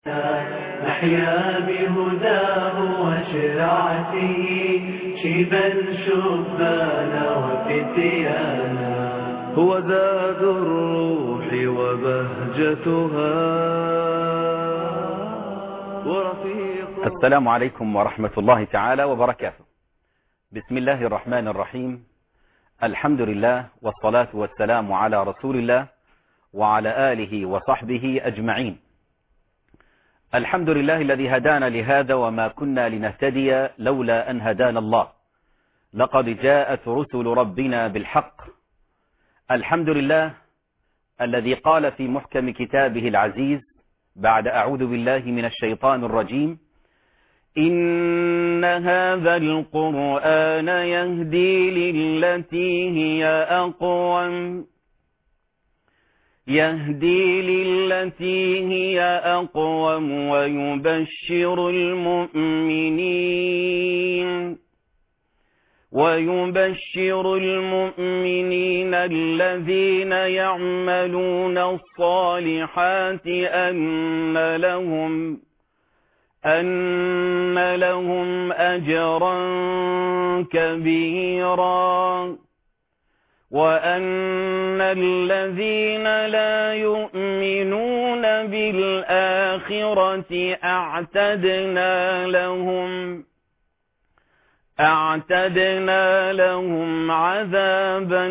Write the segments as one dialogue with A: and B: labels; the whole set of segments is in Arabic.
A: نحيا بهداه وشرعته شيبا شبانا وفتيانا. هو زاد الروح وبهجتها ورفيق.
B: السلام عليكم ورحمة الله تعالى وبركاته. بسم الله الرحمن الرحيم. الحمد لله والصلاة والسلام على رسول الله وعلى آله وصحبه أجمعين. الحمد لله الذي هدانا لهذا وما كنا لنهتدي لولا أن هدانا الله. لقد جاءت رسل ربنا بالحق. الحمد لله الذي قال في محكم كتابه العزيز بعد أعوذ بالله من الشيطان الرجيم: إن هذا القرآن يهدي للتي هي أقوم ويبشر المؤمنين الذين يعملون الصالحات أن لهم أجرا كبيرا وأن الذين لا يؤمنون بالآخرة أعتدنا لهم عذابا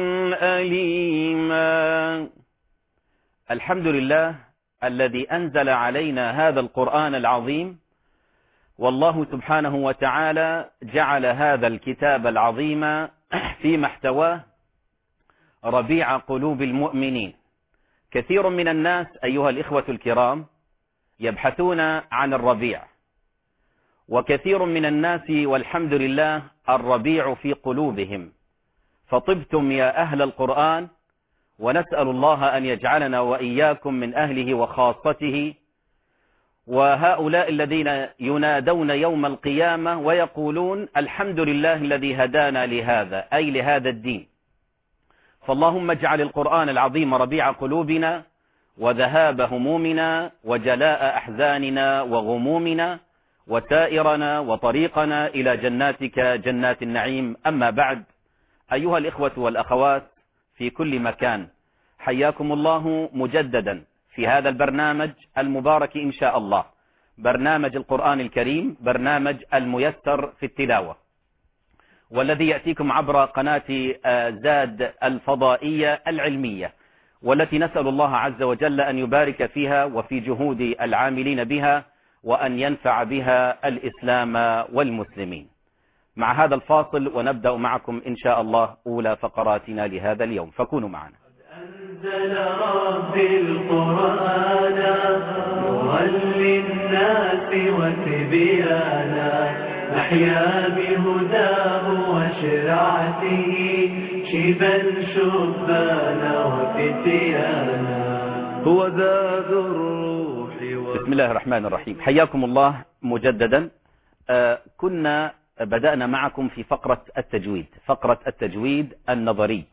B: أليما. الحمد لله الذي أنزل علينا هذا القرآن العظيم، والله سبحانه وتعالى جعل هذا الكتاب العظيم في محتواه ربيع قلوب المؤمنين. كثير من الناس أيها الإخوة الكرام يبحثون عن الربيع، وكثير من الناس والحمد لله الربيع في قلوبهم. فطبتم يا أهل القرآن، ونسأل الله أن يجعلنا وإياكم من أهله وخاصته، وهؤلاء الذين ينادون يوم القيامة ويقولون الحمد لله الذي هدانا لهذا، أي لهذا الدين. فاللهم اجعل القرآن العظيم ربيع قلوبنا وذهاب همومنا وجلاء أحزاننا وغمومنا وسائرنا وطريقنا إلى جناتك جنات النعيم. أما بعد، أيها الإخوة والأخوات في كل مكان، حياكم الله مجددا في هذا البرنامج المبارك إن شاء الله، برنامج القرآن الكريم، برنامج الميسر في التلاوة، والذي يأتيكم عبر قناة زاد الفضائية العلمية، والتي نسأل الله عز وجل أن يبارك فيها وفي جهود العاملين بها، وأن ينفع بها الإسلام والمسلمين. مع هذا الفاصل ونبدأ معكم إن شاء الله أولى فقراتنا لهذا اليوم، فكونوا معنا.
A: أنزل ربي القرآن نورا للناس وتبيانا، نحيا بهداه وشرعته شيبا شبانا وفتيانا. هو زاد الروح.
B: بسم الله الرحمن الرحيم. حياكم الله مجددا. كنا بدأنا معكم في فقرة التجويد النظري،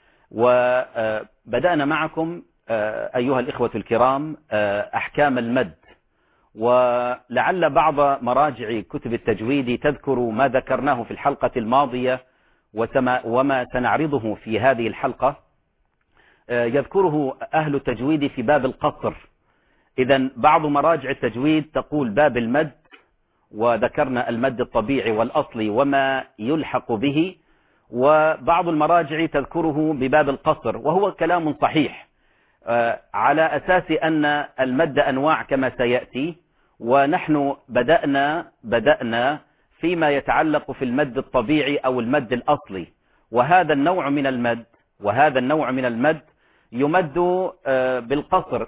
B: وبدأنا معكم أيها الإخوة الكرام أحكام المد، ولعل بعض مراجع كتب التجويد تذكر ما ذكرناه في الحلقة الماضية وما سنعرضه في هذه الحلقة، يذكره أهل التجويد في باب القصر. إذن بعض مراجع التجويد تقول باب المد، وذكرنا المد الطبيعي والأصلي وما يلحق به، وبعض المراجع تذكره بباب القصر، وهو كلام صحيح على أساس أن المد أنواع كما سيأتي، ونحن بدأنا فيما يتعلق في المد الطبيعي أو المد الأصلي، وهذا النوع من المد يمد بالقصر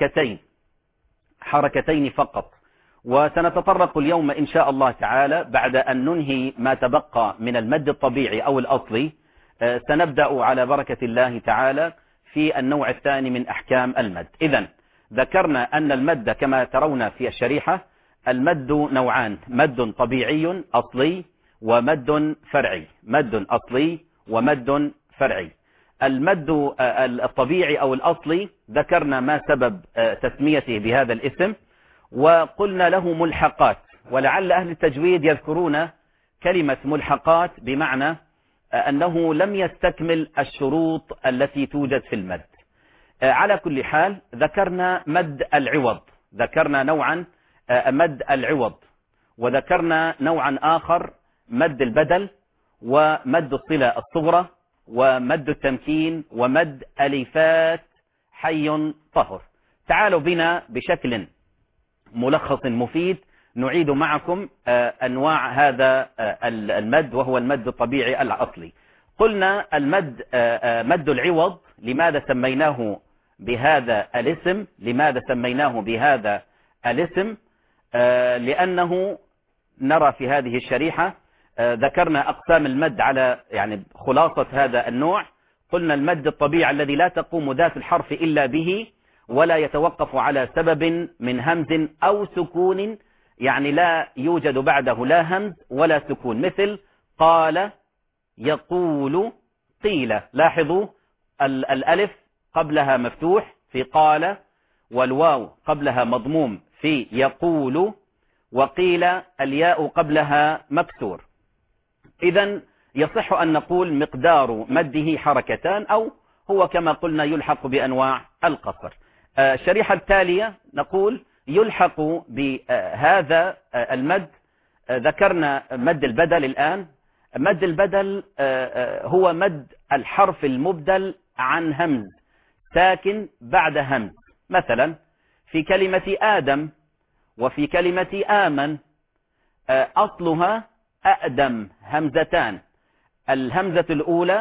B: بحركتين فقط. وسنتطرق اليوم إن شاء الله تعالى بعد أن ننهي ما تبقى من المد الطبيعي أو الأصلي، سنبدأ على بركة الله تعالى في النوع الثاني من أحكام المد. إذن ذكرنا أن المد كما ترون في الشريحة المد نوعان: مد طبيعي أصلي ومد فرعي. المد الطبيعي أو الأصلي ذكرنا ما سبب تسميته بهذا الاسم، وقلنا له ملحقات، ولعل أهل التجويد يذكرون كلمة ملحقات بمعنى أنه لم يستكمل الشروط التي توجد في المد. على كل حال ذكرنا مد العوض، ذكرنا نوعا مد العوض، وذكرنا نوعا آخر مد البدل، ومد الصلة الصغرى، ومد التمكين، ومد ألفات حي طهر. تعالوا بنا بشكل ملخص مفيد نعيد معكم أنواع هذا المد، وهو المد الطبيعي الأصلي. قلنا المد مد العوض، لماذا سميناه بهذا الاسم؟ لماذا سميناه بهذا الاسم؟ لأنه نرى في هذه الشريحة ذكرنا أقسام المد على يعني خلاصة هذا النوع. قلنا المد الطبيعي الذي لا تقوم ذات الحرف إلا به، ولا يتوقف على سبب من همز أو سكون، يعني لا يوجد بعده لا همز ولا سكون، مثل قال، يقول، قيل. لاحظوا الألف قبلها مفتوح في قال، والواو قبلها مضموم في يقول، وقيل الياء قبلها مكسور. إذن يصح أن نقول مقدار مده حركتان، أو هو كما قلنا يلحق بأنواع القصر. الشريحة التالية نقول يلحق بهذا المد. ذكرنا مد البدل الآن. مد البدل هو مد الحرف المبدل عن همز ساكن بعد همز. مثلا في كلمة آدم وفي كلمة آمن أصلها أأدم همزتان، الهمزة الأولى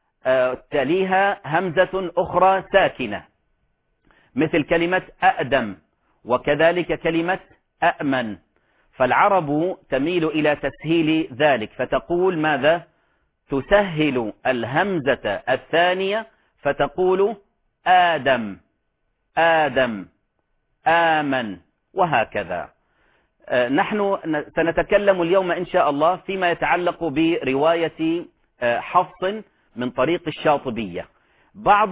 B: تليها همزة أخرى ساكنة، مثل كلمة أأدم، وكذلك كلمة أأمن. فالعرب تميل إلى تسهيل ذلك، فتقول ماذا؟ تسهل الهمزة الثانية فتقول آدم، آدم، آمن، وهكذا. نحن سنتكلم اليوم إن شاء الله فيما يتعلق برواية حفص من طريق الشاطبية. بعض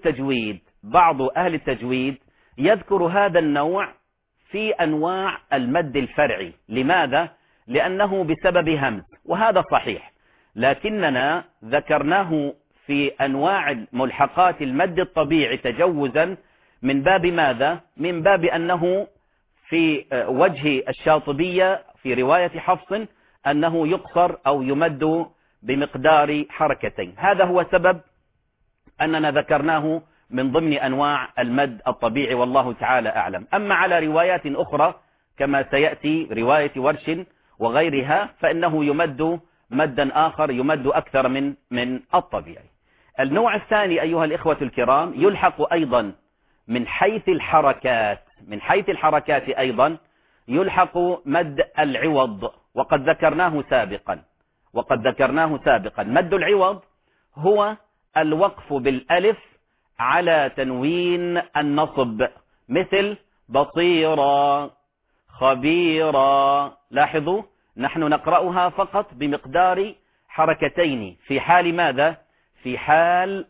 B: أهل التجويد يذكر هذا النوع في أنواع المد الفرعي. لماذا؟ لأنه بسبب همز، وهذا صحيح، لكننا ذكرناه في أنواع ملحقات المد الطبيعي تجوزا من باب ماذا؟ من باب أنه في وجه الشاطبية في رواية حفص أنه يقصر أو يمد بمقدار حركتين. هذا هو سبب أننا ذكرناه من ضمن أنواع المد الطبيعي، والله تعالى أعلم. أما على روايات أخرى كما سيأتي رواية ورش وغيرها فإنه يمد مدا آخر، يمد أكثر من الطبيعي. النوع الثاني أيها الإخوة الكرام يلحق أيضا من حيث الحركات أيضا يلحق مد العوض، وقد ذكرناه سابقا. مد العوض هو الوقف بالألف على تنوين النصب، مثل بصيرا، خبيرا. لاحظوا نحن نقرأها فقط بمقدار حركتين في حال ماذا؟ في حال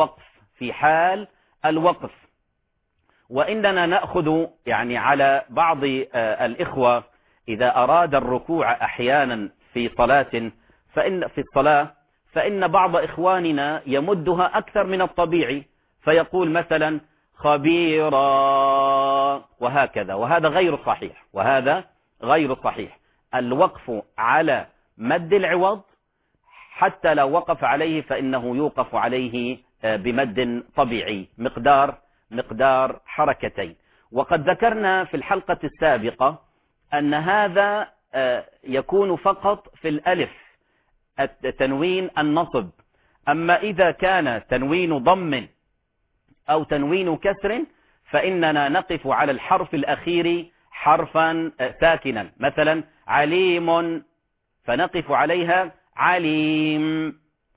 B: الوقف. وإننا نأخذ يعني على بعض الإخوة إذا أراد الركوع أحيانا في الصلاة فإن بعض إخواننا يمدها أكثر من الطبيعي، فيقول مثلا خبيرا وهكذا، وهذا غير صحيح. الوقف على مد العوض حتى لو وقف عليه فإنه يوقف عليه بمد طبيعي مقدار حركتين. وقد ذكرنا في الحلقة السابقة أن هذا يكون فقط في الألف تنوين النصب. أما إذا كان تنوين ضم أو تنوين كسر فإننا نقف على الحرف الأخير حرفا ساكنا، مثلا عليم فنقف عليها عليم،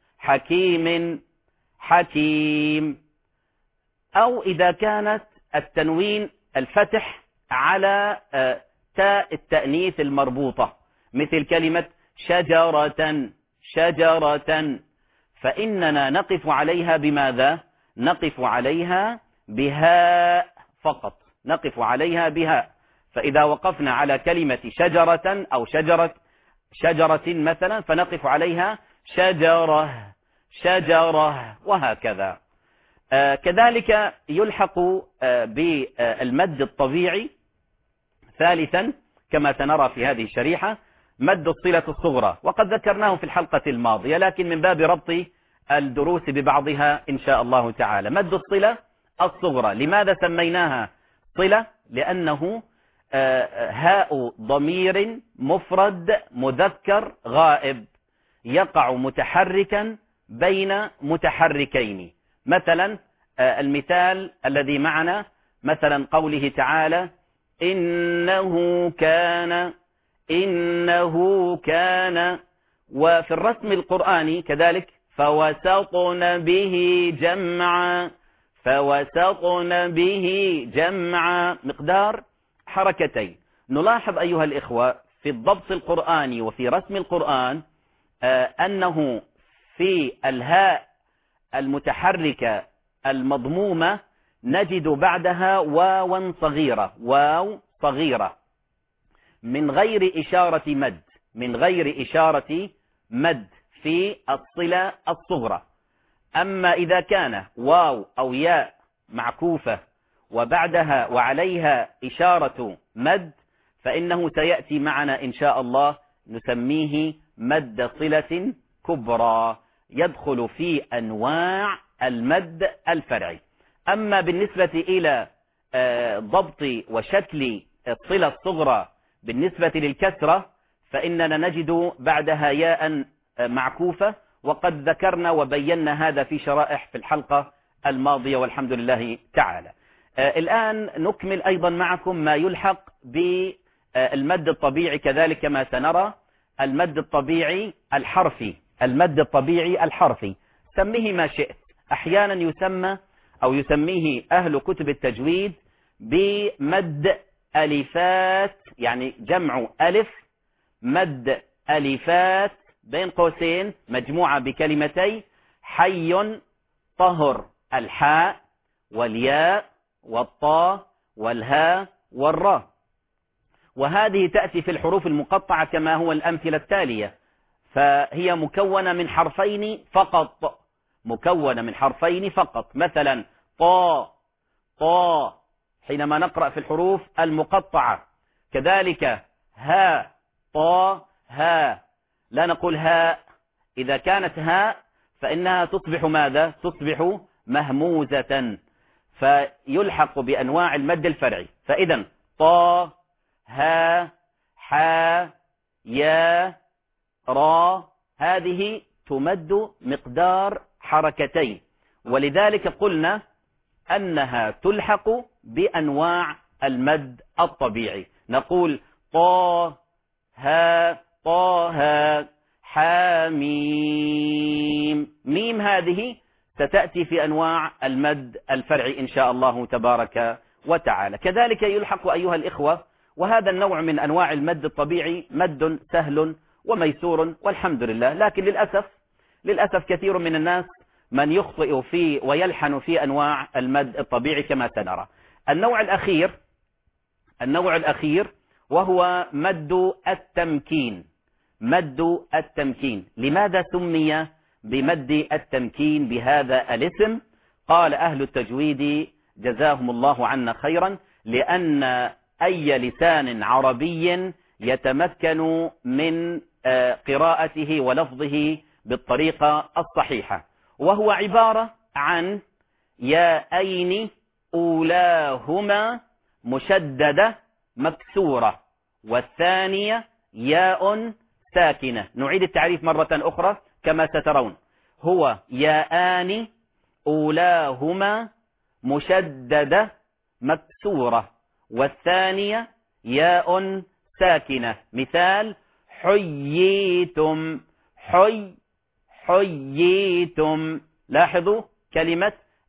B: حكيم. أو إذا كانت التنوين الفتح على تاء التأنيث المربوطة، مثل كلمة شجرة، فإننا نقف عليها بماذا؟ نقف عليها بهاء فقط، فإذا وقفنا على كلمة شجرة أو شجرة مثلا فنقف عليها شجرة وهكذا. كذلك يلحق بالمد الطبيعي ثالثا كما سنرى في هذه الشريحة مد الصلة الصغرى، وقد ذكرناه في الحلقة الماضية لكن من باب ربط الدروس ببعضها إن شاء الله تعالى. مد الصلة الصغرى لماذا سميناها صلة؟ لأنه هاء ضمير مفرد مذكر غائب يقع متحركا بين متحركين. مثلا المثال الذي معنا مثلا قوله تعالى إنه كان، وفي الرسم القرآني كذلك فوسطن به جمعا مقدار حركتين. نلاحظ أيها الإخوة في الضبط القرآني وفي رسم القرآن أنه في الهاء المتحركة المضمومة نجد بعدها واو صغيرة من غير إشارة مد في الصلة الصغرى. أما إذا كان واو أو ياء معكوفة وبعدها وعليها إشارة مد فإنه سيأتي معنا إن شاء الله نسميه مد صلة كبرى يدخل في أنواع المد الفرعي. أما بالنسبة إلى ضبط وشكل الصلة الصغرى بالنسبة للكسرة فإننا نجد بعدها ياء معكوفة، وقد ذكرنا وبينا هذا في شرائح في الحلقة الماضية والحمد لله تعالى. الآن نكمل أيضا معكم ما يلحق بالمد الطبيعي كذلك كما سنرى. المد الطبيعي الحرفي سميه ما شئت. أحيانا يسمى أو يسميه أهل كتب التجويد بمد ألفات، يعني جمع ألف مد ألفات بين قوسين مجموعة بكلمتي حي طهر، الحاء والياء والطاء والهاء والراء، وهذه تأتي في الحروف المقطعة كما هو الأمثلة التالية. فهي مكونة من حرفين فقط. مثلا طا حينما نقرأ في الحروف المقطعة، كذلك ها طا ها، لا نقول هاء. إذا كانت هاء فإنها تصبح ماذا؟ تصبح مهموزة، فيلحق بأنواع المد الفرعي. فإذا طا ها حا يا را هذه تمد مقدار حركتين، ولذلك قلنا أنها تلحق بأنواع المد الطبيعي. نقول طا ها حاميم ميم، هذه ستأتي في أنواع المد الفرعي إن شاء الله تبارك وتعالى. كذلك يلحق أيها الإخوة، وهذا النوع من أنواع المد الطبيعي مد سهل وميسور والحمد لله، لكن للأسف كثير من الناس من يخطئ فيه ويلحن في أنواع المد الطبيعي كما سنرى. النوع الأخير وهو مد التمكين. لماذا سمي بمد التمكين بهذا الاسم؟ قال أهل التجويد جزاهم الله عنا خيرا: لأن أي لسان عربي يتمكن من قراءته ولفظه بالطريقة الصحيحة، وهو عبارة عن ياءين أولاهما مشددة مكسورة والثانية ياء ساكنة. نعيد التعريف مرة أخرى كما سترون: هو ياءان أولاهما مشددة مكسورة والثانية ياء ساكنة. مثال: حييتم حييتم. لاحظوا كلمة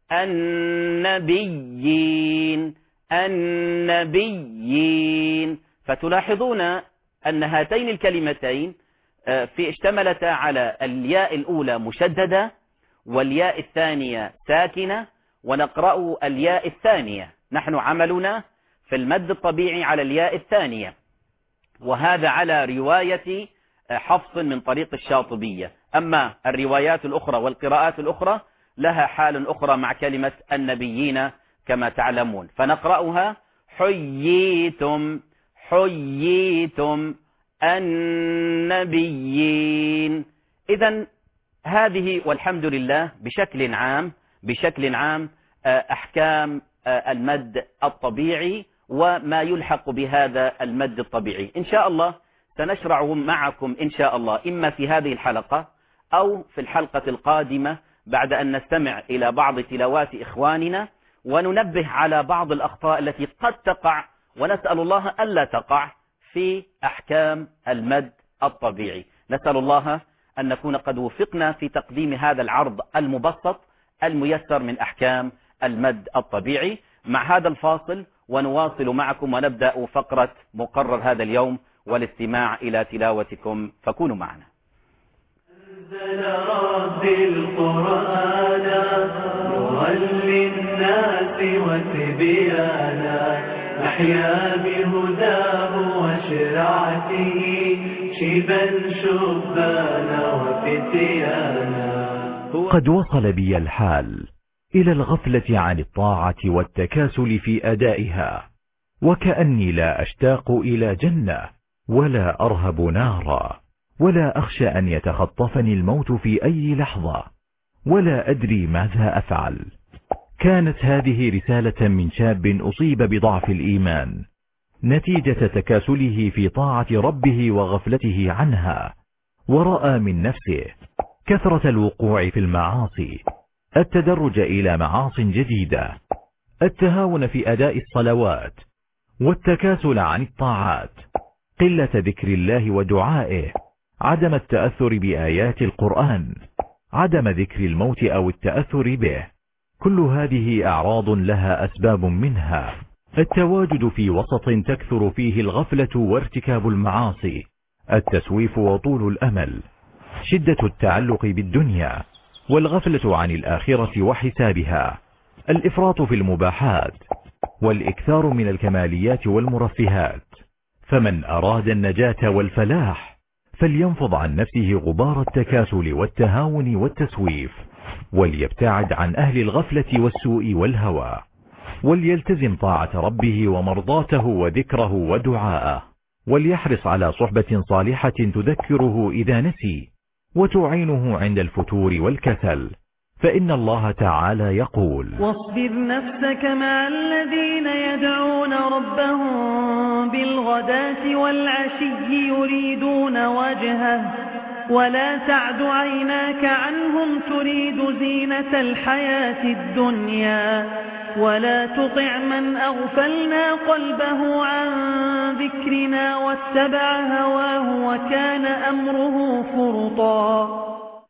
B: النبيين. فتلاحظون أن هاتين الكلمتين اشتملتا على الياء الأولى مشددة والياء الثانية ساكنة، ونقرأ الياء الثانية. نحن عملنا في المد الطبيعي على الياء الثانية، وهذا على رواية حفص من طريق الشاطبية. أما الروايات الأخرى والقراءات الأخرى لها حال أخرى مع كلمة النبيين كما تعلمون، فنقرأها حييتم حييتم النبيين. إذن هذه والحمد لله بشكل عام أحكام المد الطبيعي وما يلحق بهذا المد الطبيعي. إن شاء الله سنشرع معكم إن شاء الله إما في هذه الحلقة أو في الحلقة القادمة بعد أن نستمع إلى بعض تلاوات إخواننا وننبه على بعض الأخطاء التي قد تقع، ونسأل الله ألا تقع في أحكام المد الطبيعي. نسأل الله أن نكون قد وفقنا في تقديم هذا العرض المبسط الميسر من أحكام المد الطبيعي. مع هذا الفاصل ونواصل معكم ونبدأ فقرة مقرر هذا اليوم والاستماع إلى تلاوتكم، فكونوا معنا.
A: أنزل ربي القرآن نورا للناس وتبيانا، نحيا بهداه وشرعته شيبا شبانا وفتيانا.
C: قد وصل بي الحال إلى الغفلة عن الطاعة والتكاسل في أدائها، وكأني لا أشتاق إلى جنة ولا أرهب نارا، ولا أخشى أن يتخطفني الموت في أي لحظة، ولا أدري ماذا أفعل. كانت هذه رسالة من شاب أصيب بضعف الإيمان نتيجة تكاسله في طاعة ربه وغفلته عنها، ورأى من نفسه كثرة الوقوع في المعاصي، التدرج إلى معاص جديدة، التهاون في أداء الصلوات، والتكاسل عن الطاعات، قلة ذكر الله ودعائه، عدم التأثر بآيات القرآن، عدم ذكر الموت أو التأثر به. كل هذه أعراض لها أسباب، منها التواجد في وسط تكثر فيه الغفلة وارتكاب المعاصي، التسويف وطول الأمل، شدة التعلق بالدنيا، والغفلة عن الآخرة وحسابها، الإفراط في المباحات، والإكثار من الكماليات والمرفهات. فمن أراد النجاة والفلاح فلينفض عن نفسه غبار التكاسل والتهاون والتسويف، وليبتعد عن أهل الغفلة والسوء والهوى، وليلتزم طاعة ربه ومرضاته وذكره ودعاءه، وليحرص على صحبة صالحة تذكره إذا نسي وتعينه عند الفتور والكسل، فإن الله تعالى يقول:
A: واصبر نفسك مع الذين يدعون ربهم بالغداة والعشي يريدون وجهه، ولا تعد عيناك عنهم تريد زينة الحياة الدنيا، ولا تطع من أغفلنا قلبه عن ذكرنا واتبع هواه وكان أمره فرطا.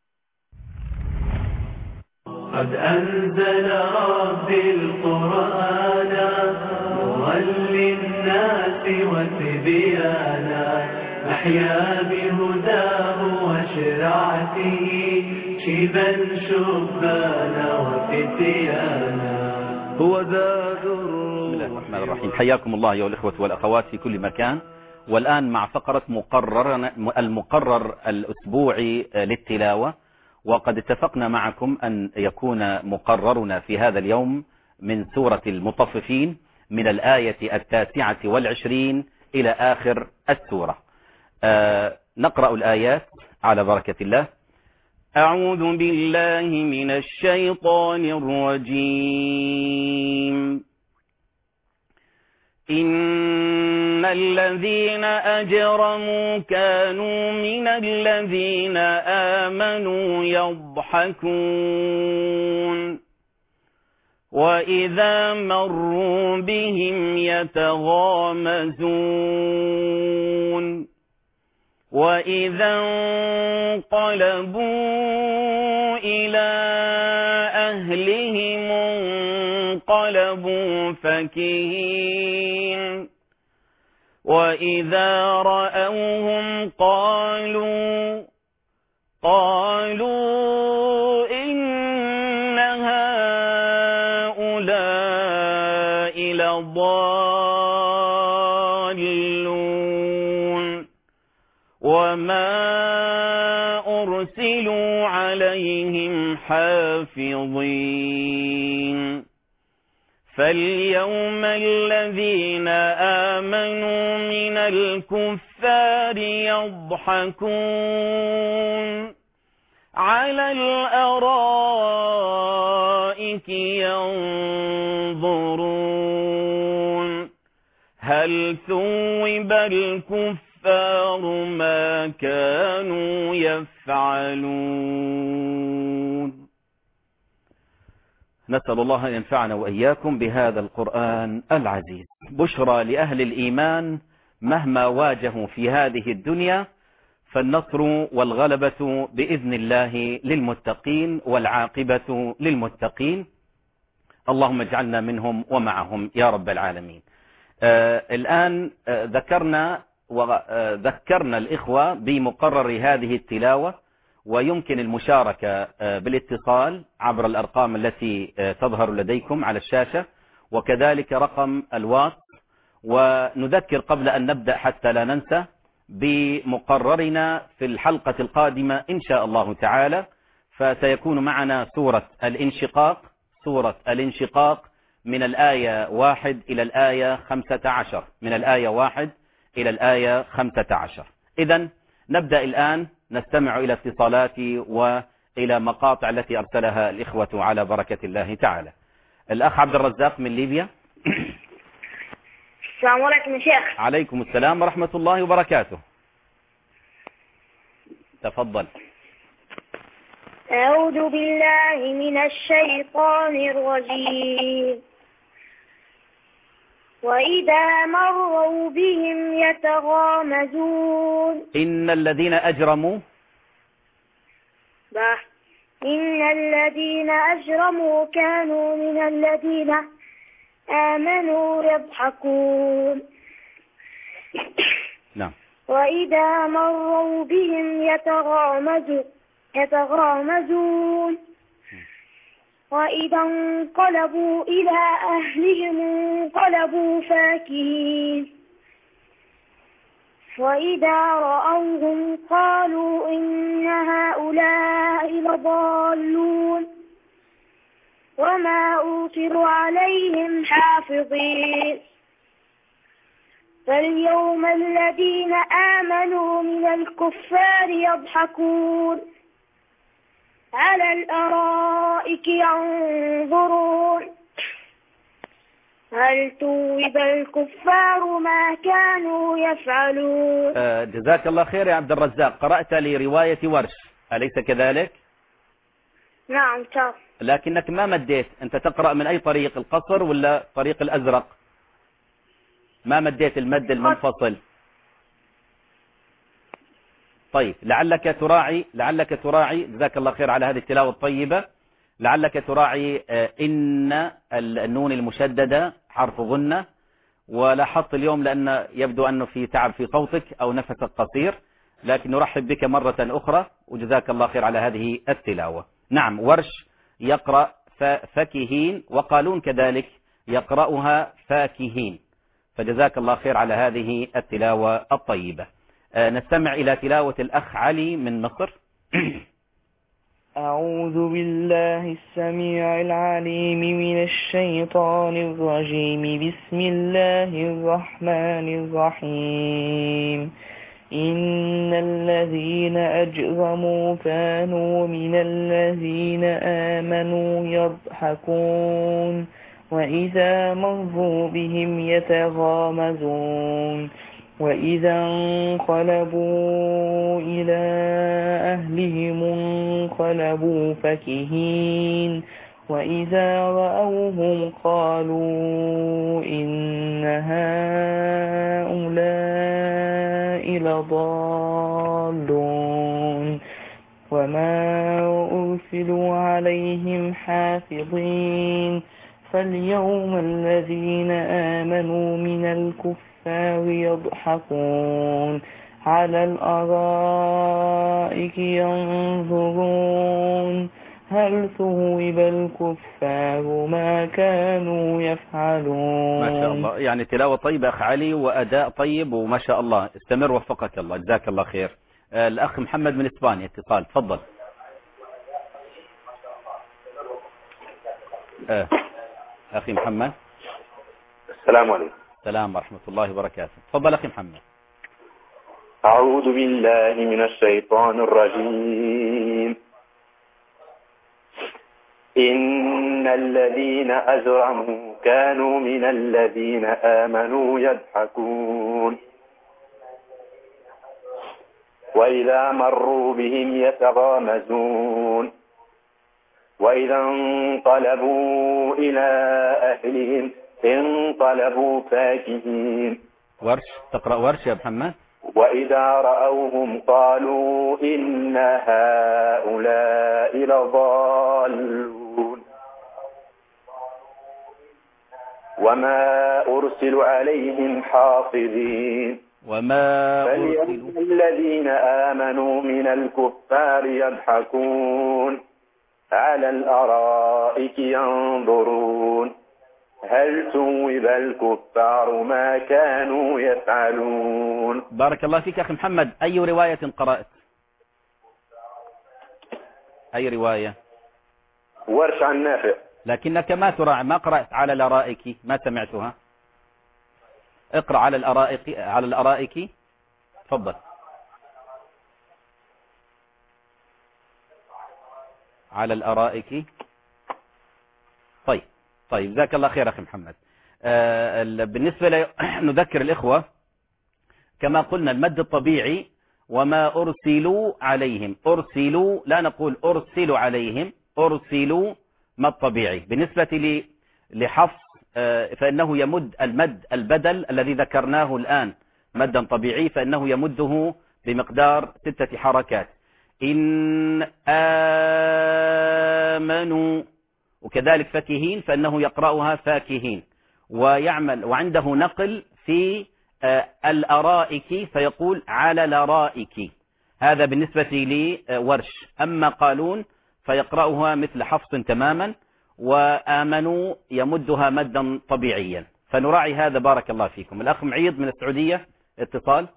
A: قد أنزل ربي القرآن نورا للناس وتبيانا، نحيا بهداه وشرعته شيبا شبانا وفتيانا. هو ذا
B: بسم الله الرحمن الرحيم. حياكم الله أيها الإخوة والأخوات في كل مكان. والآن مع فقرة المقرر الأسبوعي للتلاوة، وقد اتفقنا معكم أن يكون مقررنا في هذا اليوم من سورة المطففين من الآية 29 إلى آخر السورة. نقرأ الآيات على بركة الله. أعوذ بالله من الشيطان الرجيم. إن الذين أجرموا كانوا من الذين آمنوا يضحكون، وإذا مروا بهم يتغامزون، وإذا انقلبوا إلى أهلهم انقلبوا فكهين، وإذا رأوهم قالوا إن هؤلاء لضالون. ينظرون وما أرسلوا عليهم حافظين فاليوم الذين آمنوا من الكفار يضحكون على الأرائك ينظرون هل ثوب الكفار ما كانوا يفعلون. نسأل الله أن ينفعنا وإياكم بهذا القرآن العزيز. بشرى لأهل الإيمان مهما واجهوا في هذه الدنيا فالنصر والغلبة بإذن الله للمتقين والعاقبة للمتقين. اللهم اجعلنا منهم ومعهم يا رب العالمين. الآن ذكرنا الإخوة بمقرر هذه التلاوة، ويمكن المشاركة بالاتصال عبر الأرقام التي تظهر لديكم على الشاشة، وكذلك رقم الواتس. ونذكر قبل أن نبدأ حتى لا ننسى بمقررنا في الحلقة القادمة إن شاء الله تعالى، فسيكون معنا سورة الانشقاق من الآية 1 إلى الآية 15، من الآية 1 إلى الآية 15. إذن نبدأ الآن نستمع إلى اتصالات وإلى مقاطع التي أرسلها الإخوة على بركة الله تعالى. الأخ عبد الرزاق من ليبيا.
D: السلام عليكم يا شيخ.
B: عليكم السلام ورحمة الله وبركاته. تفضل.
D: أعوذ بالله من الشيطان الرجيم. وإذا مروا بهم يتغامزون
B: إن الذين أجرموا
D: كانوا من الذين آمنوا يضحكون.
B: نعم.
D: وإذا مروا بهم يتغامزون وإذا انقلبوا إلى أهلهم انقلبوا فاكهين وإذا رأوهم قالوا إن هؤلاء لضالون وما أرسلوا عليهم حافظين فاليوم الذين آمنوا من الكفار يضحكون على الأرائك ينظرون هل ثوب الكفار ما كانوا يفعلون.
B: جزاك الله خير يا عبد الرزاق. قرأت لي رواية ورش أليس كذلك؟
D: نعم صح.
B: لكنك ما مديت. أنت تقرأ من أي طريق، القصر ولا طريق الأزرق؟ ما مديت المد المنفصل. طيب لعلك تراعي جزاك الله خير على هذه التلاوة الطيبة. لعلك تراعي إن النون المشددة حرف غنة، ولاحظت اليوم لأن يبدو أنه في تعب في صوتك أو نفسك قصير، لكن نرحب بك مرة أخرى وجزاك الله خير على هذه التلاوة. نعم، ورش يقرأ فاكهين، وقالون كذلك يقرأها فاكهين، فجزاك الله خير على هذه التلاوة الطيبة. نستمع إلى تلاوة الأخ علي من مصر.
E: أعوذ بالله السميع العليم من الشيطان الرجيم. بسم الله الرحمن الرحيم. إن الذين أجرموا كانوا من الذين آمنوا يضحكون وإذا مروا بهم يتغامزون وإذا انقلبوا إلى أهلهم انقلبوا فكهين وإذا رأوهم قالوا إن هؤلاء لضالون وما أرسلوا عليهم حافظين فاليوم الذين آمنوا من الكفار يضحكون على الأرائك ينظرون هل ثوب الكفار ما كانوا يفعلون.
B: ما شاء الله، يعني تلاوة طيبة أخ علي وأداء طيب وما شاء الله. استمر وفقك الله، جزاك الله خير. الأخ محمد من إسبانيا اتصال، تفضل. أخي محمد.
F: السلام عليكم.
B: السلام ورحمة الله وبركاته. تفضل أخي محمد.
F: أعوذ بالله من الشيطان الرجيم. إن الذين أجرموا كانوا من الذين آمنوا يضحكون وإذا مروا بهم يتغامزون وإذا انقلبوا إلى أهلهم انقلبوا فاكهين.
B: ورش، تقرأ ورش يا محمد.
F: وإذا رأوهم قالوا إن هؤلاء لضالون وما أرسلوا عليهم حافظين. فاليوم الذين آمنوا من الكفار يضحكون على الأرائك ينظرون هل ثوب الكفار ما كانوا يفعلون.
B: بارك الله فيك أخي محمد. أي رواية قرأت؟ أي رواية؟
F: ورش عن نافع.
B: لكنك ما تراعي، ما قرأت على الأرائك، ما سمعتها. اقرأ على الأرائك، على الأرائك. تفضل. على الأرائك. طيب جزاك الله خير أخي محمد. بالنسبة نذكر الإخوة كما قلنا المد الطبيعي وما أرسلوا عليهم، أرسلوا لا نقول أرسلوا عليهم، أرسلوا مد طبيعي. بالنسبة لحفص فإنه يمد المد البدل الذي ذكرناه الآن مدا طبيعي، فإنه يمده بمقدار 6 حركات. إن آمنوا، وكذلك فكهين فإنه يقرأها فاكهين، ويعمل وعنده نقل في الأرائك فيقول على الأرائك. هذا بالنسبة لورش. أما قالون فيقرأها مثل حفص تماما، وآمنوا يمدها مدا طبيعيا. فنراعي هذا. بارك الله فيكم. الأخ معيض من السعودية اتصال.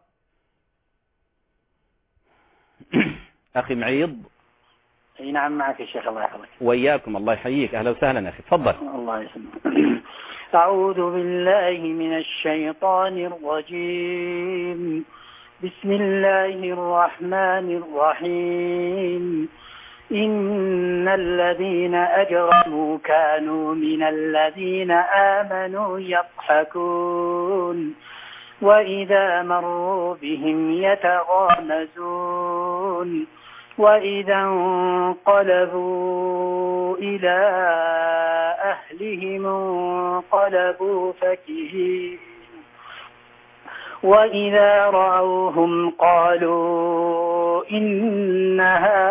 B: أخي معيض.
G: اي نعم معك يا شيخ، الله يحفظك.
B: وإياكم، الله يحييك. أهلا وسهلا أخي، تفضل.
G: الله يسلمك. أعوذ بالله من الشيطان الرجيم. بسم الله الرحمن الرحيم. إن الذين أجرموا كانوا من الذين آمنوا يضحكون وإذا مروا بهم يتغامزون وإذا انقلبوا إلى أهلهم انقلبوا فكهين وإذا رأوهم قالوا إن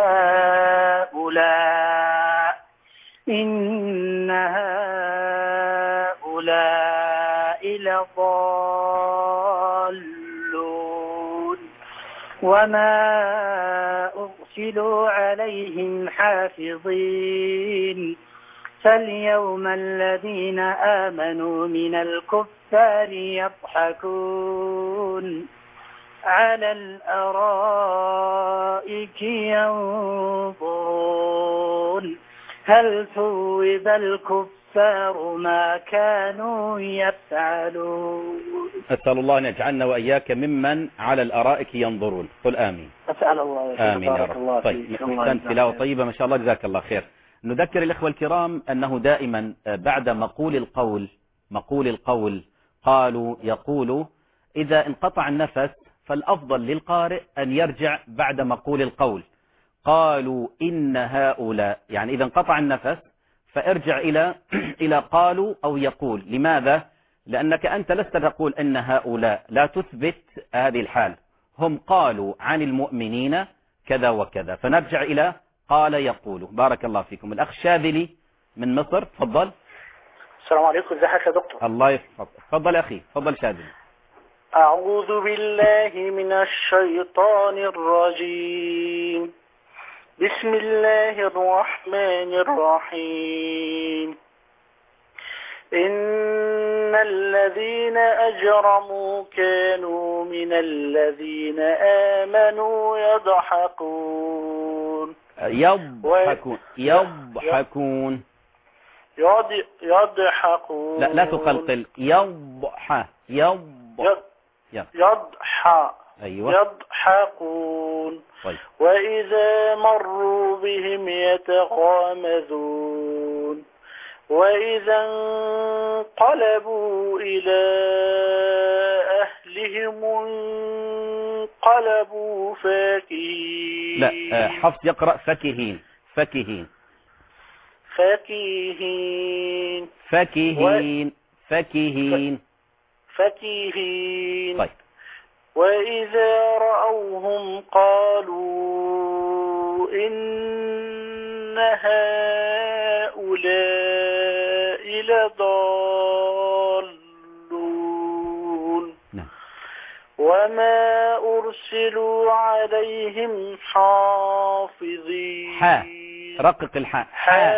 G: هؤلاء لضالون وما أرسلوا عليهم حافظين. فاليوم الذين آمنوا من الكفار يضحكون على الأرائك ينظرون هل ثوب الكفار ما كانوا يفعلون.
B: أسأل الله أن يجعلنا وإياك ممن على الأرائك ينظرون. قل آمين.
G: أسأل الله.
B: آمين يا رب. طيب، أحسنت، تلاوة طيبة ما شاء الله، جزاك الله خير. نذكر الإخوة الكرام أنه دائما بعد مقول القول قالوا يقولوا، إذا انقطع النفس فالأفضل للقارئ أن يرجع بعد مقول القول. قالوا إن هؤلاء، يعني إذا انقطع النفس فارجع إلى قالوا أو يقول. لماذا؟ لأنك أنت لست تقول إن هؤلاء، لا تثبت هذه الحال. هم قالوا عن المؤمنين كذا وكذا، فنرجع إلى قال يقول. بارك الله فيكم. الأخ شاذلي من مصر، تفضل.
H: السلام عليكم. ازيك يا دكتور؟
B: الله يحفظك. تفضل أخي، تفضل شاذلي.
H: أعوذ بالله من الشيطان الرجيم. بسم الله الرحمن الرحيم إن الذين أجرموا كانوا من الذين آمنوا يضحكون
B: يضحكون لا تقلقل. أيوة.
H: يضحكون.
B: طيب.
H: وإذا مروا بهم يتغامزون وإذا انقلبوا إلى أهلهم انقلبوا فاكهين.
B: لا حفص يقرأ فكهين.
H: فكهين.
B: طيب.
H: وإذا رأوهم قالوا إن هؤلاء لضالون. وما أرسلوا عليهم حافظين.
B: رقق الحاء.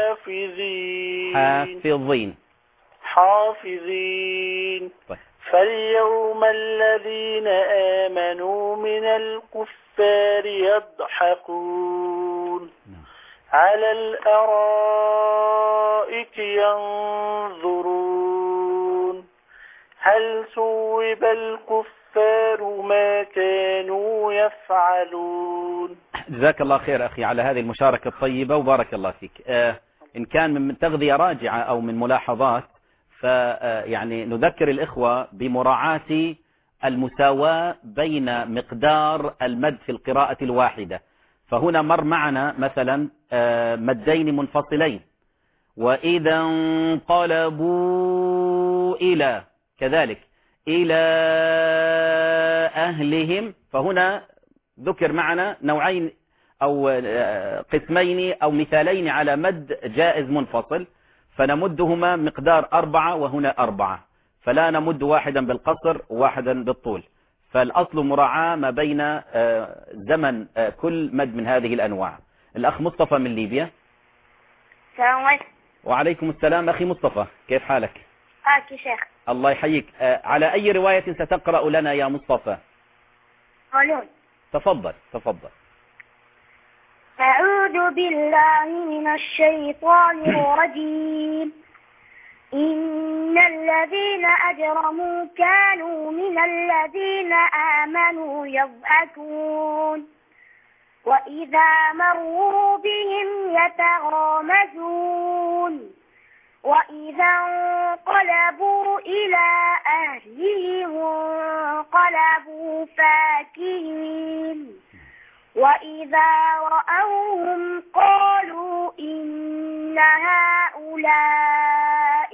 H: حافظين.
B: طيب.
H: فاليوم الذين آمنوا من الكفار يضحكون على الأرائك ينظرون هل ثوب الكفار ما كانوا يفعلون.
B: جزاك الله خير أخي على هذه المشاركة الطيبة وبارك الله فيك. إن كان من تغذية راجعة أو من ملاحظات فيعني نذكر الإخوة بمراعاة المساواة بين مقدار المد في القراءة الواحدة. فهنا مر معنا مثلا مدين منفصلين وإذا انقلبوا إلى كذلك إلى أهلهم. فهنا ذكر معنا نوعين أو قسمين أو مثالين على مد جائز منفصل فنمدهما مقدار 4 وهنا 4 فلا نمد واحدا بالقصر وواحدا بالطول. فالأصل مراعاة ما بين زمن كل مد من هذه الأنواع. الأخ مصطفى من ليبيا.
D: السلام عليكم.
B: وعليكم السلام أخي مصطفى، كيف حالك؟
D: يا شيخ.
B: الله يحييك. على أي رواية ستقرأ لنا يا مصطفى؟
D: قانون.
B: تفضل.
D: أعوذ بالله من الشيطان الرجيم. إن الذين أجرموا كانوا من الذين آمنوا يضحكون وإذا مروا بهم يتغامزون وإذا انقلبوا إلى أهلهم انقلبوا فاكهين وإذا رأوهم قالوا إن هؤلاء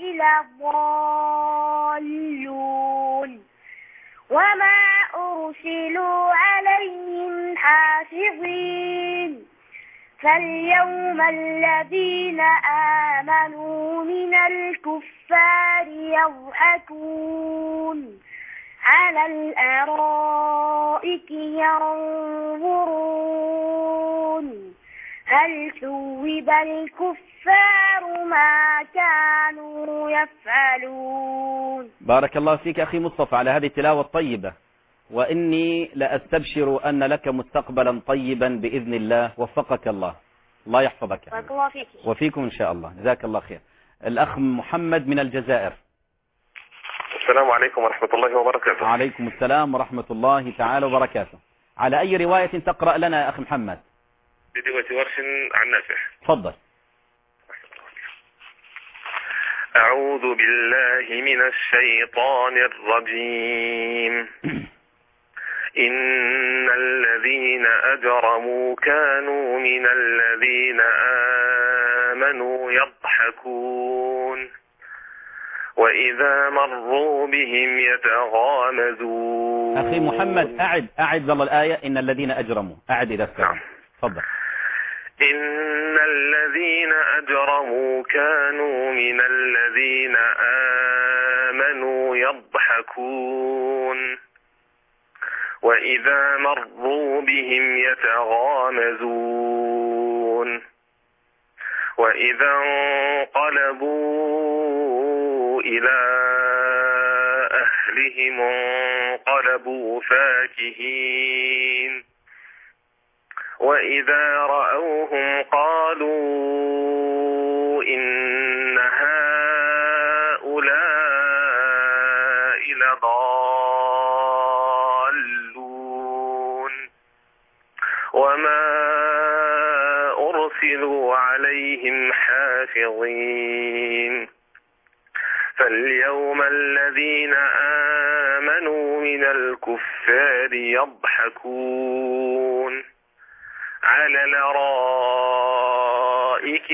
D: لضالون وما أرسلوا عليهم حافظين فاليوم الذين آمنوا من الكفار يضحكون على الأرائك ينظرون هل ثوب الكفار ما كانوا يفعلون.
B: بارك الله فيك أخي مصطفى على هذه التلاوة الطيبة، وإني لأستبشر أن لك مستقبلا طيبا بإذن الله. وفقك الله، الله يحفظك.
D: بارك الله فيك.
B: وفيكم إن شاء الله. جزاك الله خير. الأخ محمد من الجزائر.
I: السلام عليكم ورحمة الله وبركاته.
B: وعليكم السلام ورحمة الله تعالى وبركاته. على أي رواية تقرأ لنا يا أخي محمد؟
I: برواية ورش عن نافع.
B: تفضل.
I: أعوذ بالله من الشيطان الرجيم. إن الذين أجرموا كانوا من الذين آمنوا يضحكون وإذا مروا بهم يتغامزون.
B: أخي محمد أعد ظل الآية إن الذين أجرموا، أعد إذا استمع.
I: نعم.
B: تفضل.
I: إن الذين أجرموا كانوا من الذين آمنوا يضحكون وإذا مروا بهم يتغامزون. يفعلون وإذا انقلبوا إلى أهلهم انقلبوا فاكهين وإذا رأوهم قالوا إن هؤلاء لضالون وما أرسلوا عليهم حافظين فاليوم الذين آمنوا من الكفار يضحكون على الأرائك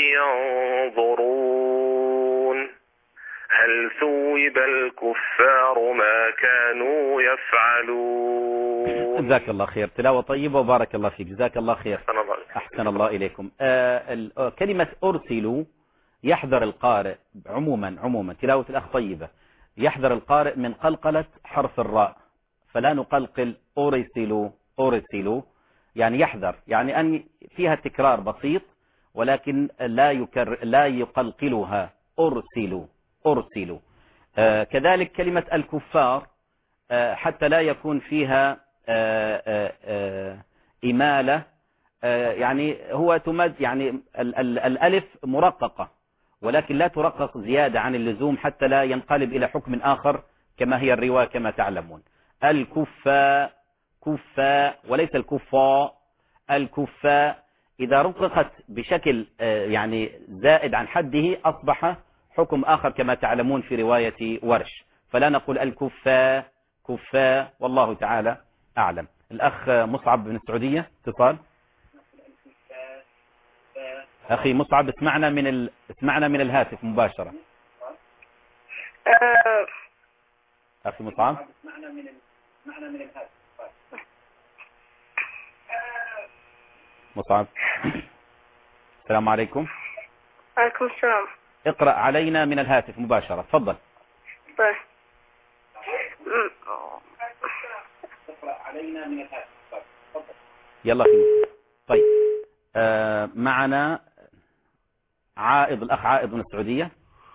I: ينظرون هل ثوب الكفار ما كانوا يفعلون.
B: جزاك الله خير، تلاوة طيبة وبارك الله فيك، جزاك الله خير. أحسن الله إليكم. كلمة أرسلوا يحذر القارئ عموما تلاوة الأخ طيبة، يحذر القارئ من قلقلة حرف الراء، فلا نقلقل أرسلوا يعني يحذر، يعني أن فيها تكرار بسيط ولكن لا يقلقلها. أرسلوا. كذلك كلمة الكفار حتى لا يكون فيها إمالة، يعني هو تمد، يعني الألف مرققة ولكن لا ترقق زيادة عن اللزوم حتى لا ينقلب إلى حكم آخر كما هي الرواية كما تعلمون. الكفاء وليس الكفاء. الكفاء إذا رققت بشكل يعني زائد عن حده أصبح حكم آخر كما تعلمون في رواية ورش، فلا نقول الكفاء والله تعالى أعلم. الأخ مصعب من السعودية اتصال. أخي مصعب اسمعنا من الهاتف مباشرة. أخي مصعب اسمعنا من الهاتف. مصعب السلام عليكم.
J: عليكم السلام.
B: اقرأ علينا من الهاتف مباشرة، تفضل.
J: طيب.
B: اقرأ علينا من الهاتف، تفضل. يلا أخي. طيب معنا الأخ عائض من السعودية.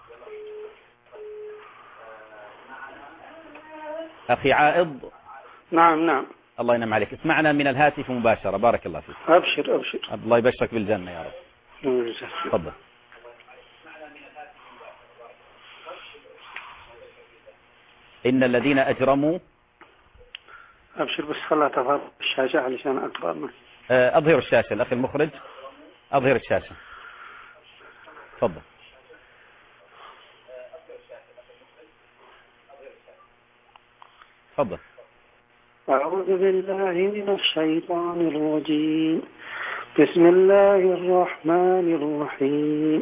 B: أخي عائض.
K: نعم.
B: الله ينعم عليك، اسمعنا من الهاتف مباشرة، بارك الله فيك.
K: أبشر.
B: الله يبشرك بالجنة يا رب. تفضل. إن الذين أجرموا.
K: أبشر بس خلها تظهر الشاشة علشان أقرأ.
B: أظهر الشاشة الأخي المخرج، أظهر الشاشة، تفضل. تفضل.
K: أعوذ بالله من الشيطان الرجيم. بسم الله الرحمن الرحيم.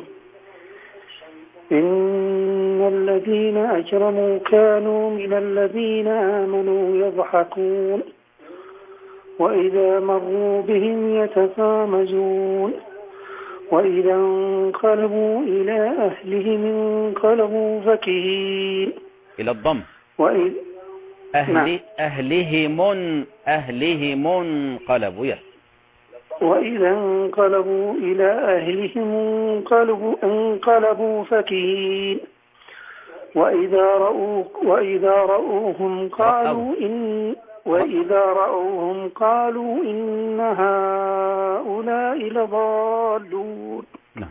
K: إن الذين أجرموا كانوا من الذين آمنوا يضحكون وإذا مروا بهم يتغامزون وإذا انقلبوا إلى أهلهم انقلبوا فكهين.
B: إلى الضم. أهلهم انقلبوا.
K: وإذا انقلبوا إلى أهلهم انقلبوا فكهين وإذا رأوهم قالوا إن هؤلاء لضالون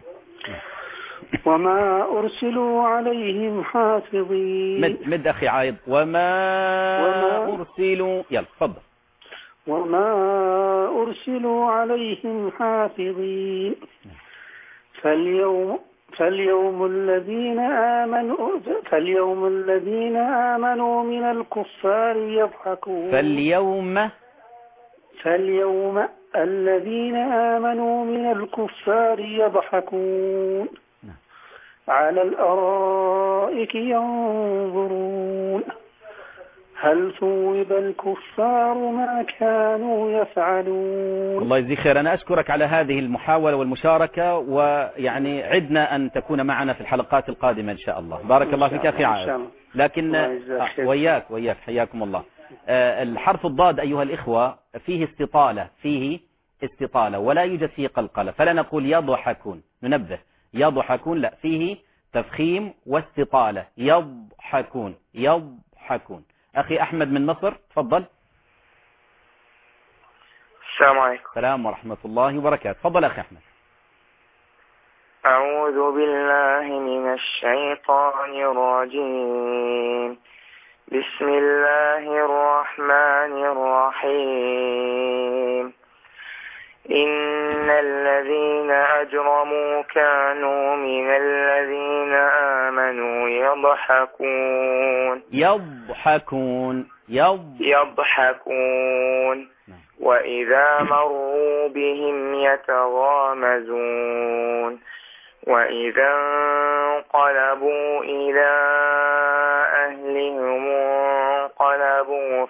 K: وما أرسلوا عليهم حافظين.
B: مد أخي عايض. وما أرسلوا. يلا تفضل.
K: وما أرسلوا عليهم حافظين فاليوم الذين آمنوا من الكفار يضحكون. فاليوم الذين آمنوا من الكفار يضحكون على الأرائك ينظرون هل ثوب الكفار ما كانوا يفعلون.
B: الله يجزيك خير. أنا أشكرك على هذه المحاولة والمشاركة، ويعني عدنا أن تكون معنا في الحلقات القادمة إن شاء الله. بارك الله فيك أخي عائد. لكن وياك حياكم الله. الحرف الضاد أيها الإخوة فيه استطالة ولا يوجد فيه قلقلة، فلا نقول يضحكون، ننبه يضحكون، لا، فيه تفخيم واستطالة. يضحكون يضحكون. أخي أحمد من مصر تفضل.
L: السلام عليكم.
B: السلام ورحمة الله وبركاته. تفضل أخي أحمد.
L: أعوذ بالله من الشيطان الرجيم. بسم الله الرحمن الرحيم. إن الذين أجرموا كانوا من الذين آمنوا يضحكون وإذا مروا بهم يتغامزون وإذا انقلبوا إلى أهلهم انقلبوا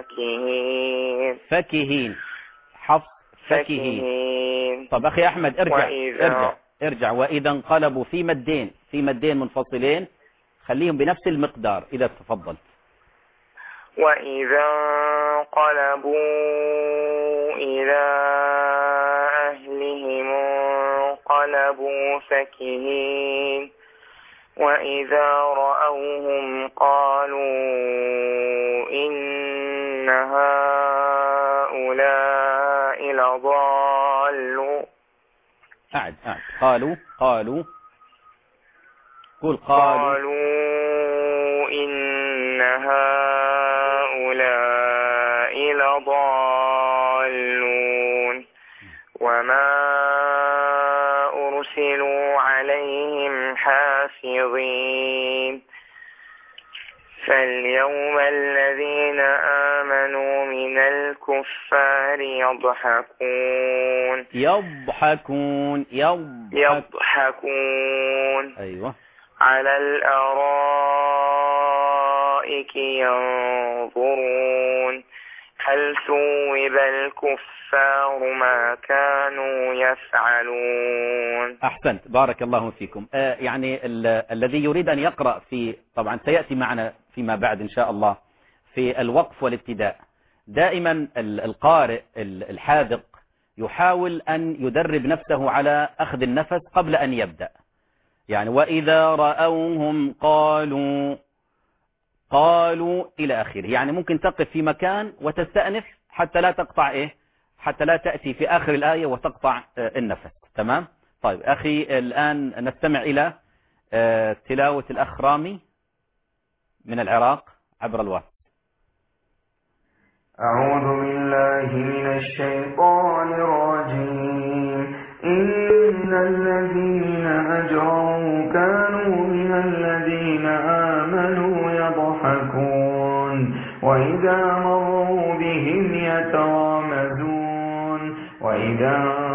B: فكهين. حفص فكهين. طب أخي أحمد ارجع. وإذا انقلبوا في مدين منفصلين، خليهم بنفس المقدار إذا تفضلت.
L: وإذا انقلبوا إلى أهلهم انقلبوا فكهين وإذا رأوهم قالوا إن هؤلاء لضالون.
B: أعد. قالوا
L: إن هؤلاء لضالون وما أرسلوا عليهم حافظين. فاليوم الذين آمنوا من الكفار يضحكون
B: أيوة
L: على الأرائك ينظرون هل ثوب الكفار ما كانوا يفعلون.
B: أحسنت، بارك الله فيكم. يعني الذي يريد أن يقرأ طبعا سيأتي معنا فيما بعد إن شاء الله في الوقف والابتداء، دائما القارئ الحاذق يحاول أن يدرب نفسه على أخذ النفس قبل أن يبدأ. يعني وإذا رأوهم قالوا إلى آخره. يعني ممكن تقف في مكان وتستأنف حتى لا تقطع حتى لا تأتي في آخر الآية وتقطع النفس. تمام؟ طيب أخي الآن نستمع إلى تلاوة الأخ رامي من العراق عبر الواتس.
M: أعوذ بالله من الشيطان الرجيم. إن الذين أجرموا كانوا من الذين آمنوا يضحكون وإذا مروا بهم يتغامزون وإذا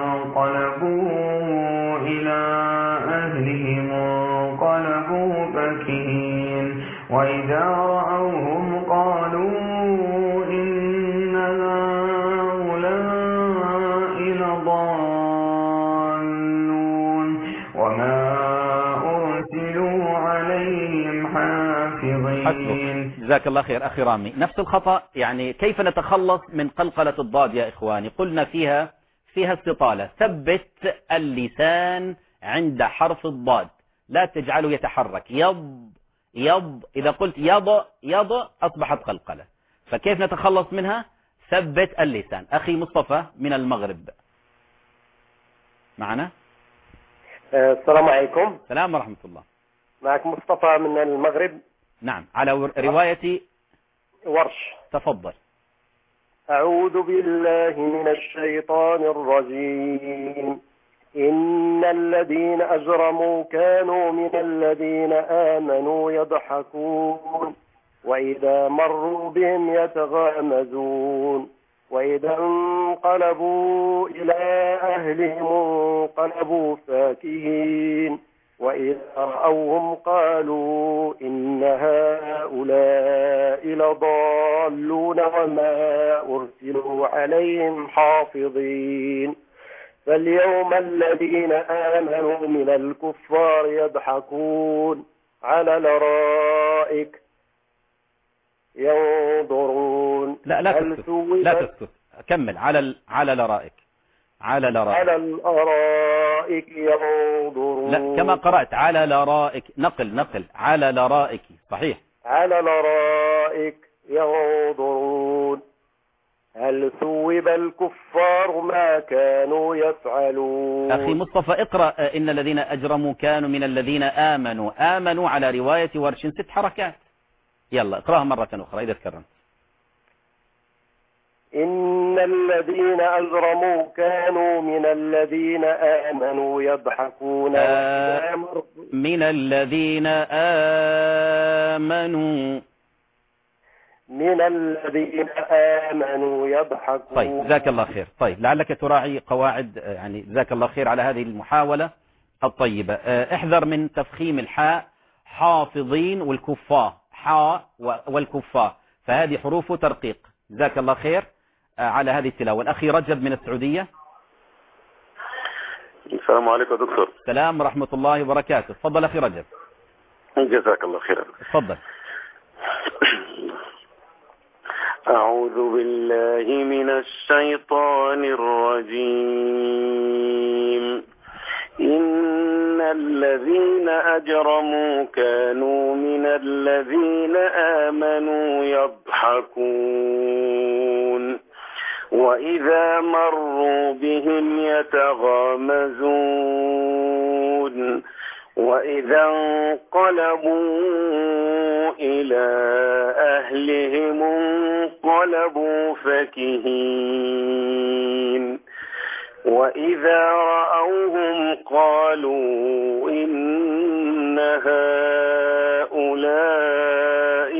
M: انقلبوا إلى أهلهم انقلبوا فكهين وإذا رأوهم قالوا إن هؤلاء لضالون وما أرسلوا عليهم حافظين.
B: جزاك الله خير أخي رامي. نفس الخطأ، يعني كيف نتخلص من قلقلة الضاد يا إخواني؟ قلنا فيها استطالة. ثبت اللسان عند حرف الضاد، لا تجعله يتحرك. يض إذا قلت يض أصبحت قلقلة. فكيف نتخلص منها؟ ثبت اللسان. أخي مصطفى من المغرب معنا.
N: السلام عليكم.
B: السلام ورحمة الله.
N: معك مصطفى من المغرب.
B: نعم، على رواية
N: ورش.
B: تفضل.
N: أعوذ بالله من الشيطان الرجيم. إن الذين أجرموا كانوا من الذين آمنوا يضحكون وإذا مروا بهم يتغامزون وإذا انقلبوا إلى أهلهم انقلبوا فاكهين وإذا رأوهم قالوا إن هؤلاء لضالون وما أرسلوا عليهم حافظين. فاليوم الذين آمنوا من الكفار يضحكون على الأرائك ينظرون.
B: لا تسكت. كمل على الأرائك. على الأرائك.
N: على الأرائك ينظرون.
B: لا كما قرأت على الأرائك. نقل على الأرائك. صحيح.
N: على الأرائك ينظرون هل ثوب الكفار ما كانوا يفعلون.
B: أخي مصطفى اقرأ إن الذين أجرموا كانوا من الذين آمنوا على رواية ورش 6 حركات. يلا اقرأها مرة أخرى إذا تكرمت.
N: إن الذين أجرموا كانوا من الذين آمنوا يضحكون
B: من الذين آمنوا يضحكون. طيب جزاك الله خير. طيب لعلك تراعي قواعد يعني جزاك الله خير على هذه المحاولة الطيبة. احذر من تفخيم الحاء. حافظين والكفاء حاء والكفاء فهذه حروف ترقيق. جزاك الله خير على هذه التلاوة. الأخي رجب من السعودية.
O: السلام عليكم يا دكتور.
B: السلام ورحمة الله وبركاته. تفضل أخي رجب.
O: جزاك الله خيرا.
B: تفضل.
O: أعوذ بالله من الشيطان الرجيم. إن الذين أجرموا كانوا من الذين آمنوا يضحكون وإذا مروا بهم يتغامزون وإذا انقلبوا إلى أهلهم انقلبوا فكهين وإذا رأوهم قالوا إن هؤلاء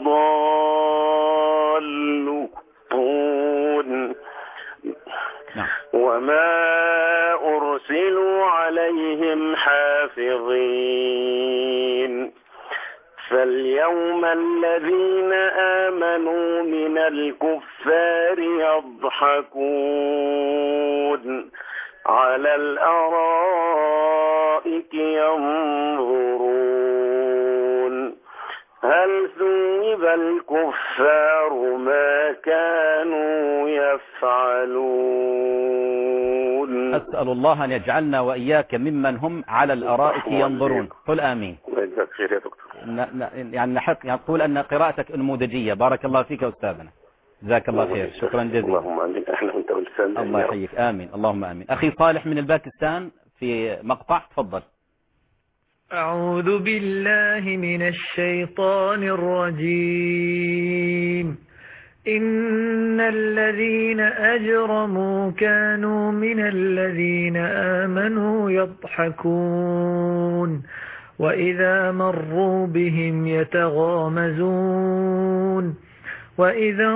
O: لضالون وما أرسلوا عليهم حافظين فاليوم الذين آمنوا من الكفار يضحكون على الأرائك ينظرون هل ثوب الكفار ما كانوا يفعلون.
B: أسأل الله أن يجعلنا وإياك ممن هم على الأرائك ينظرون. قل آمين.
O: جزاك خير يا دكتور.
B: يعني نقول أن قراءتك نموذجية. بارك الله فيك أستاذنا. جزاك الله خير. شكرا جزيلا.
O: اللهم آمين. احنا وانت والسلام.
B: الله يحييك. آمين. اللهم آمين. أخي صالح من الباكستان في مقطع. تفضل.
P: أعوذ بالله من الشيطان الرجيم. إن الذين أجرموا كانوا من الذين آمنوا يضحكون وإذا مروا بهم يتغامزون وإذا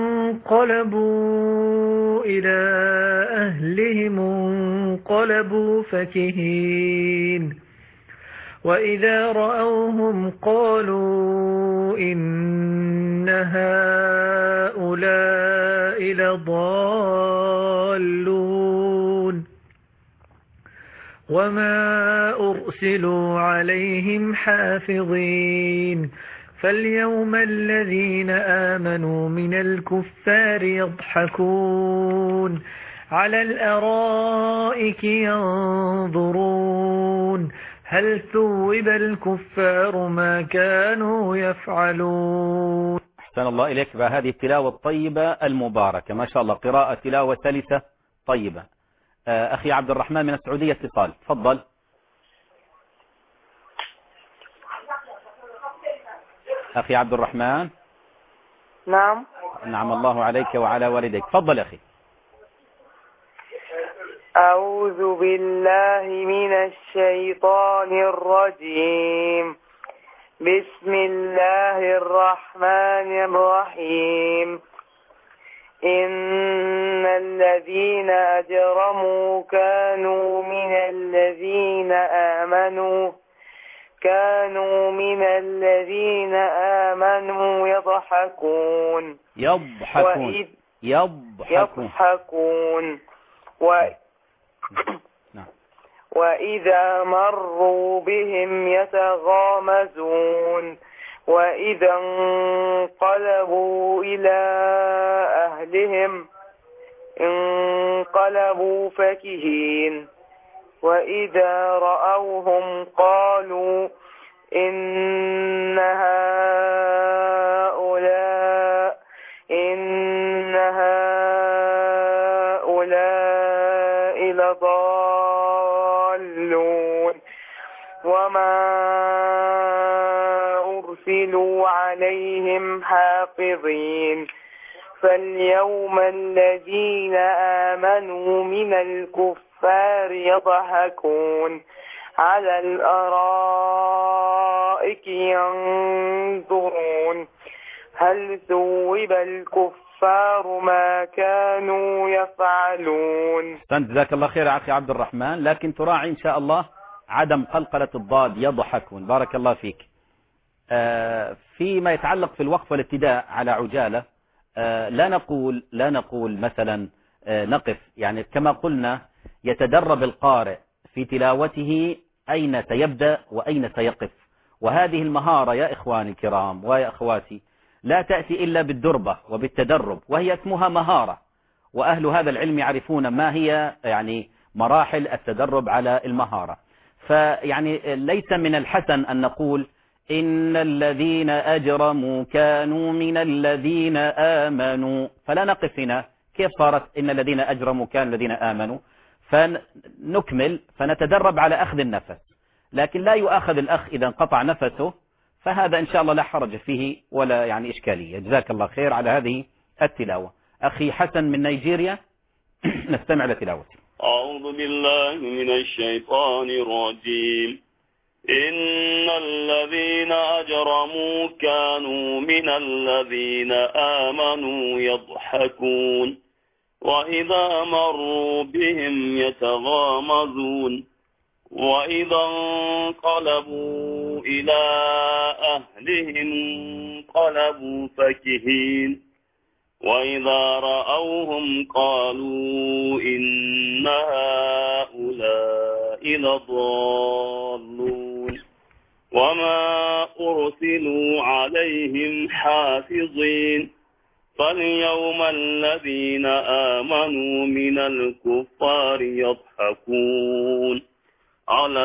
P: انقلبوا إلى أهلهم انقلبوا فكهين وإذا رأوهم قالوا إن هؤلاء لضالون وما أرسلوا عليهم حافظين فاليوم الذين آمنوا من الكفار يضحكون على الأرائك ينظرون هل ثوب الكفار ما كانوا يفعلون.
B: أحسن الله إليك بهذه التلاوة الطيبة المباركة ما شاء الله. قراءة تلاوة سلسة طيبة. أخي عبد الرحمن من السعودية اتصال. تفضل. أخي عبد الرحمن.
E: نعم.
B: نعم الله عليك وعلى والديك. تفضل أخي.
E: أعوذ بالله من الشيطان الرجيم. بسم الله الرحمن الرحيم. إن الذين أجرموا كانوا من الذين آمنوا يضحكون وإذا مروا بهم يتغامزون وإذا انقلبوا إلى أهلهم انقلبوا فكهين وإذا رأوهم قالوا إن هؤلاء لضالون وما أرسلوا عليهم حافظين فاليوم الذين آمنوا من الكفار يضحكون على الأرائك ينظرون هل ثوب الكفار ما كانوا يفعلون.
B: جزاك الله خير يا أخي عبد الرحمن، لكن تراعي إن شاء الله عدم قلقلة الضاد يضحكون. بارك الله فيك. فيما يتعلق في الوقف والابتداء على عجالة، لا نقول مثلا نقف، يعني كما قلنا يتدرب القارئ في تلاوته أين سيبدأ وأين سيقف، وهذه المهارة يا إخواني الكرام ويا أخواتي لا تأتي إلا بالدربة وبالتدرب، وهي اسمها مهارة، وأهل هذا العلم يعرفون ما هي يعني مراحل التدرب على المهارة. فيعني ليس من الحسن أن نقول إن الذين أجرموا كانوا من الذين آمنوا، فلا نقف هنا. كيف صارت إن الذين أجرموا كانوا الذين آمنوا؟ فنكمل فنتدرب على أخذ النفس، لكن لا يؤخذ الأخ إذا انقطع نفسه، فهذا إن شاء الله لا حرج فيه ولا يعني إشكالية. جزاك الله خير على هذه التلاوة. أخي حسن من نيجيريا نستمع لتلاوته.
Q: أعوذ بالله من الشيطان الرجيم. إن الذين أجرموا كانوا من الذين آمنوا يضحكون وإذا مروا بهم يتغامزون وإذا انقلبوا إلى أهلهم انقلبوا فكهين وإذا رأوهم قالوا إن هؤلاء لضالون وما أرسلوا عليهم حافظين فاليوم الذين آمنوا من الكفار يضحكون على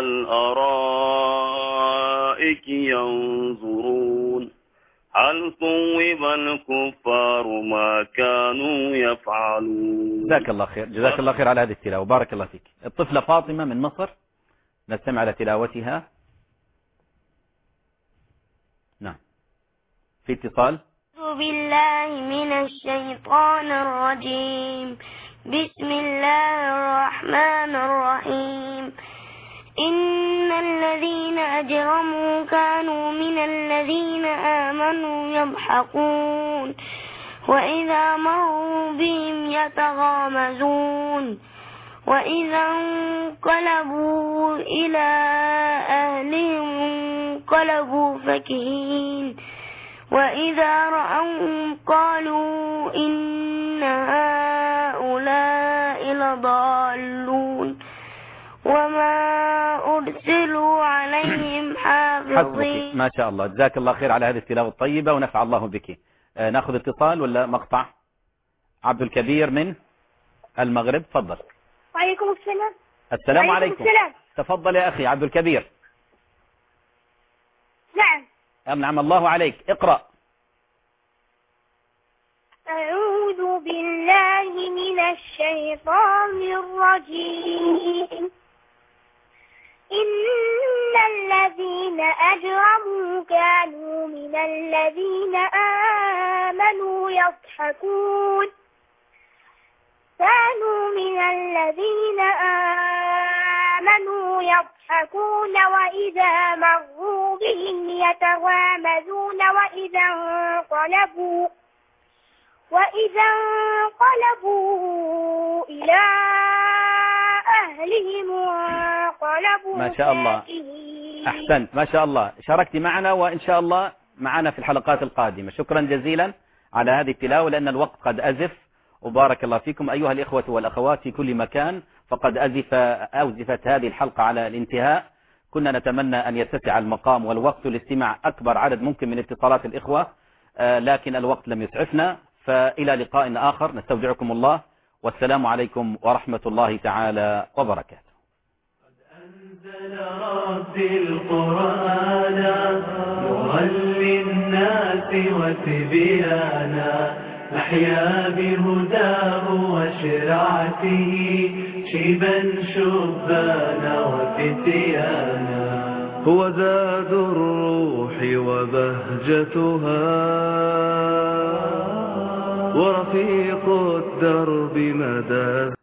Q: الأرائك ينظرون هل ثوب الكفار ما كانوا يفعلون.
B: جزاك الله خير، جزاك الله خير على هذه التلاوة، بارك الله فيك. الطفلة فاطمة من مصر نستمع على تلاوتها. نعم في اتصال.
D: أعوذ بالله من الشيطان الرجيم. بسم الله الرحمن الرحيم. إن الذين أجرموا كانوا من الذين آمنوا يضحكون وإذا مروا بهم يتغامزون وإذا انقلبوا إلى أهلهم انقلبوا فكهين وإذا رأوهم قالوا إن هؤلاء لضالون وما أرسلوا عليهم حافظين.
B: ما شاء الله، جزاك الله خير على هذه التلاوة الطيبة ونفع الله بك. ناخذ اتصال ولا مقطع؟ عبد الكبير من المغرب، تفضل.
D: وعليكم السلام.
B: السلام عليكم. تفضل يا أخي عبد الكبير.
D: نعم.
B: أنعم الله عليك، اقرأ.
D: أعوذ بالله من الشيطان الرجيم. إن الذين أجرموا كانوا من الذين آمنوا يضحكون وإذا مروا بهم يتغامزون وإذا انقلبوا إلى أهلهم انقلبوا
B: ما شاء الله، أحسنت، ما شاء الله، شاركت معنا وإن شاء الله معنا في الحلقات القادمة. شكرا جزيلا على هذه التلاوة لأن الوقت قد أزف، وبارك الله فيكم أيها الإخوة والأخوات في كل مكان، فقد أوزفت هذه الحلقة على الانتهاء. كنا نتمنى أن يتسع المقام والوقت لاستماع أكبر عدد ممكن من اتصالات الإخوة، لكن الوقت لم يسعفنا. فإلى لقاء آخر، نستودعكم الله والسلام عليكم ورحمة الله تعالى وبركاته.
A: أنزل ربي القرآن نورا للناس وتبيانا نحيا بهداه وشرعته شيبا شبانا وفتيانا
R: هو زاد الروح وبهجتها ورفيق الدرب مدى